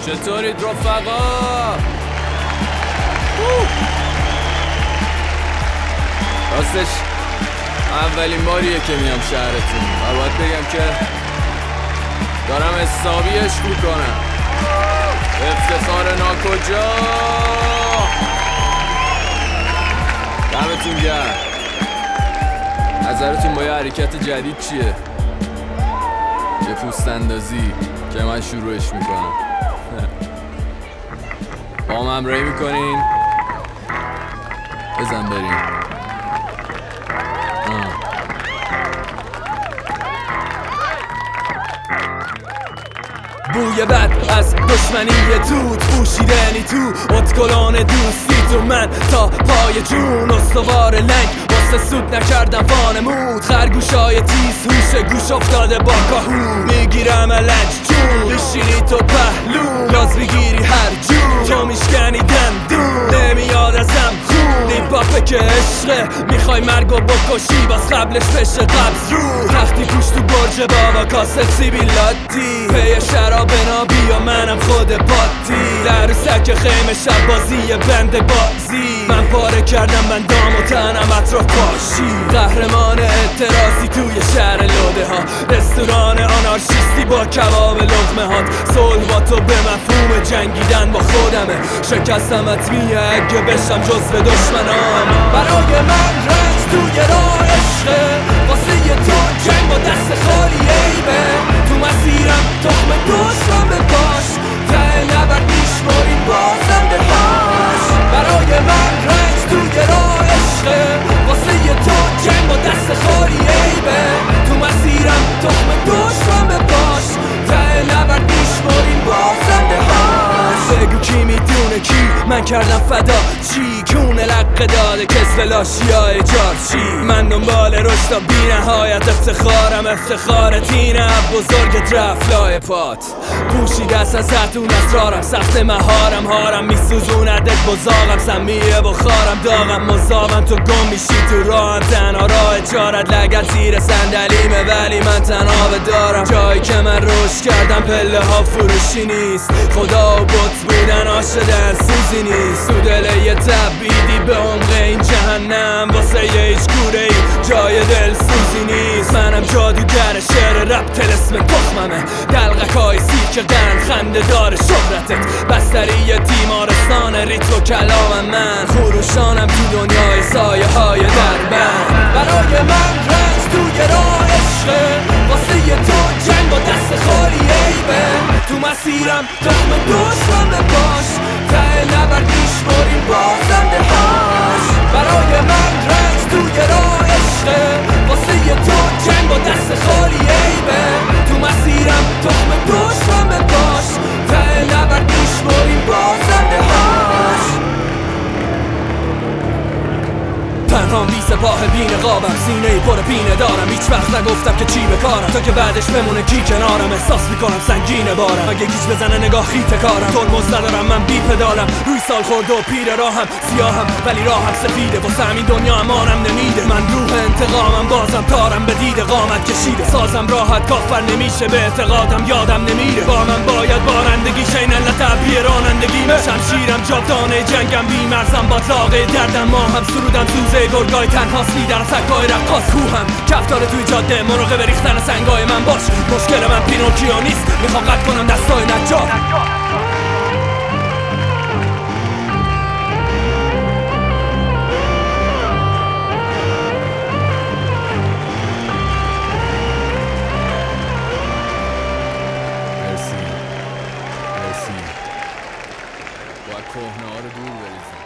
چطورید رفقا؟ راستش اولین باریه که میام شهرتون و باید بگم که دارم حسابی عشق میکنم. افتخار ناکجا. دمتون گرم. نظرتون با یه حرکت جدید چیه؟ یه پوست اندازی که من شروعش میکنم. با هم همراهی میکنین؟ بزن بریم. بوی بد از دشمنی توت پوشیدنی تو اتکلان دوستی تو من تا پای جون استوار لنگ واسه سود نکردم وانمود خرگوشای تیز هوش گوش افتاده با کاهو میگیرم لنج جون بشینی تو پهلو گاز بگیری هر جون تو میشکنی دندون نمیاد ازم خون لیپاپه که عشقه میخوای مرگو بکشی باز قبلش بشه قبض رو تختی پوش تو برج بابا کاسه سیبیلاتی پی شراب نابی و منم خود باتی در سک خیمه شب بازی بند بازی من پاره کردم بندام و تنم اطراف پاشی قهرمان اعتراضی توی شهر لوده ها رستوران آنارشیستی با کباب لقمه هات صلح با تو به مفهوم جنگیدن با خودمه شکستمت میه اگه بشم جزو دشمنام برای من رنج توی راه عشقه واسه تو جنگ با دست خالی عیبه تو مسیرم تخم دشمن به پاش ته نبرد میشماریم بازم به پاش برای من رنج توی راه عشقه واسه تو جنگ با دست خالی عیبه تو مسیرم تخم دشمن به پاش ته نبرد میشماریم بازم به پاش بگو کی میدونه کی من کردم فدا چی کونه لقه داده کس لاشیای جارچی من دنبال رشد و بی نهایت افتخارم افتخارت اینم بزرگ رفلای پات پوشید از ازتون اسرارم سخت مهارم هارم میسوزوندت بزاقم سمیه بخارم داغم مزاقم تو گم میشی تو راهم تنها راه چارت لگت زیر صندلیمه ولی من تنها دارم جایی که من رشد کردم پله ها فروشی نیست خدا و بت بودن آشدن سوزی نیست تو دل یه تبیدی به عمق این جهنم واسه یه هیچ کوره ای جای دل سوزی نیست منم جادوگر شعر رپ تلسم تخممه دلغک های سیر که قند خنده داره شهرتت بستری تیمارستان ریتم و کلام من خروشانم تو دنیای سایه های دربند برای من رنج توی راه عشقه واسه تو جنگ با دست خالی عیبه تو مسیرم تخم دشمن به پاش ته نبرد میشماریم بازم به پاش برای من رنج توی راه عشقه واسه تو جنگ با دست خالی عیبه تو مسیرم تخم دشمن به پاش ته نبرد میشماریم بازم به پاش پنهان بی سپاه بی نقابم سینه پر پینه دارم هیچ وقت نگفتم که چی بکارم تا که بعدش بمونه کی کنارم احساس میکنم سنگینه بارم اگه گیج بزنه نگاه خیته کارم ترمز ندارم من بی پدالم روی سال خورد و پیر راهم سیاهم ولی راهم سفیده واسه همین دنیا امانم نمیده من روح انتقامم بازم تارم به دید قامت کشیده سازم راحت کافر نمیشه به اعتقادم یادم نمیره با من باید بارندگی شین لطبی رانندگی شمشیرم جاودانه جنگم بی مرزم باطلاقه دردم ماهم سرودم سوزه گرگای تنهاست لیدر سکای رقاص کوهم کفتار توی جاده مراقب ریختن سنگای من باش مشکل من پینوکیو نیست میخوام قطع کنم دستای نجار مرسی باید کهنه ها رو دور بریزیم